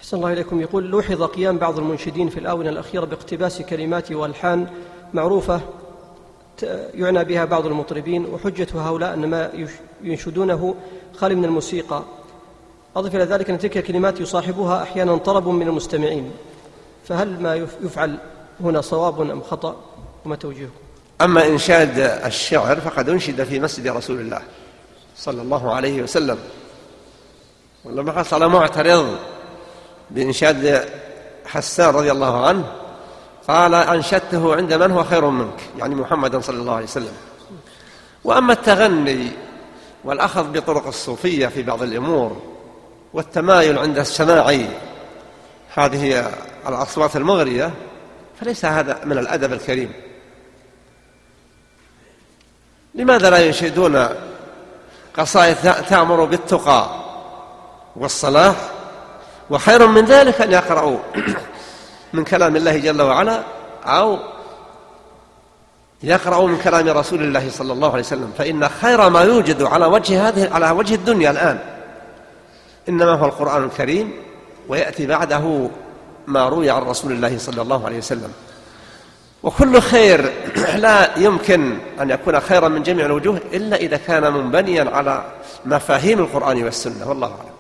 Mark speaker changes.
Speaker 1: أحسن الله إليكم. يقول: لوحظ قيام بعض المنشدين في الآونة الأخيرة باقتباس كلمات وألحان معروفة يعنى بها بعض المطربين، وحجة هؤلاء أن ما ينشدونه خالي من الموسيقى. أضف إلى ذلك أن تلك الكلمات يصاحبها أحيانا طرب من المستمعين، فهل ما يفعل هنا صواب أم خطأ، وما توجيهه؟
Speaker 2: أما إنشاد الشعر فقد أنشد في مسجد رسول الله صلى الله عليه وسلم، ولما حصل معترض بإنشاد حسان رضي الله عنه قال: أنشدته عند من هو خير منك، يعني محمدا صلى الله عليه وسلم. وأما التغني والأخذ بطرق الصوفية في بعض الأمور والتمايل عند السماع هذه الأصوات المغرية فليس هذا من الأدب الكريم. لماذا لا ينشدون قصائد تأمر بالتقى والصلاح؟ وخير من ذلك أن يقرأوا من كلام الله جل وعلا أو يقرأوا من كلام رسول الله صلى الله عليه وسلم، فإن خير ما يوجد على وجه الدنيا الآن إنما هو القرآن الكريم، ويأتي بعده ما روي عن رسول الله صلى الله عليه وسلم. وكل خير لا يمكن أن يكون خيرا من جميع الوجوه إلا إذا كان منبنيا على مفاهيم القرآن والسنة، والله أعلم.